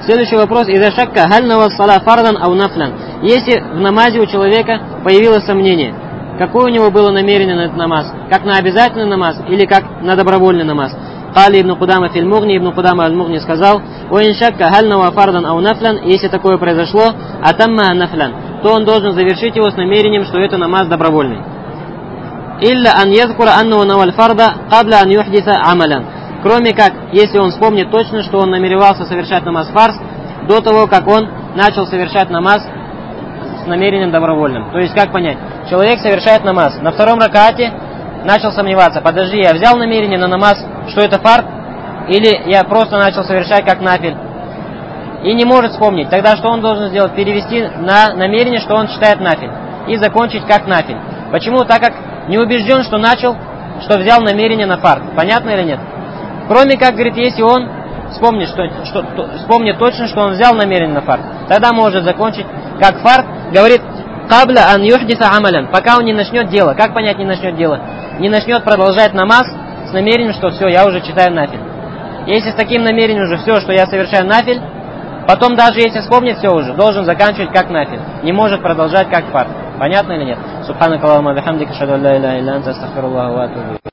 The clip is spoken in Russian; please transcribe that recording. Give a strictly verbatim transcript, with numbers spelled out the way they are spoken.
Следующий вопрос. Иза шакка халь навас сала фардан ау нафлян. Если в намазе у человека появилось сомнение, какое у него было намерение на этот намаз, как на обязательный намаз или как на добровольный намаз. Кали ибн Кудама филь Мугни, ибн Кудама аль-Мугни сказал: «Уин шакка халь нава фардан ау нафлян». Если такое произошло, атамма нафлян, то он должен завершить его с намерением, что это намаз добровольный. Илля ан язкура анну наваль фарда кабля ан юхдиса амалян. Кроме как, если он вспомнит точно, что он намеревался совершать намаз фарз до того, как он начал совершать намаз с намерением добровольным. То есть, как понять? Человек совершает намаз. На втором ракате начал сомневаться. Подожди, я взял намерение на намаз, что это фард, или я просто начал совершать как нафиль? И не может вспомнить. Тогда что он должен сделать? Перевести на намерение, что он считает нафиль. И закончить как нафиль. Почему? Так как не убежден, что начал, что взял намерение на фард. Понятно или нет? Кроме как, говорит, если он вспомнит, что, что, то, вспомнит точно, что он взял намерение на фард, тогда может закончить как фард. Говорит, кабля ан юхдиса амалян, пока он не начнет дело. Как понять не начнет дело? Не начнет продолжать намаз с намерением, что все, я уже читаю нафиль. Если с таким намерением уже все, что я совершаю нафиль, потом даже если вспомнит все уже, должен заканчивать как нафиль. Не может продолжать как фард. Понятно или нет? Субханакаллахумма ва бихамдика, ашхаду ан ла иляха илля анта, астагфируллаха ва атубу илейх.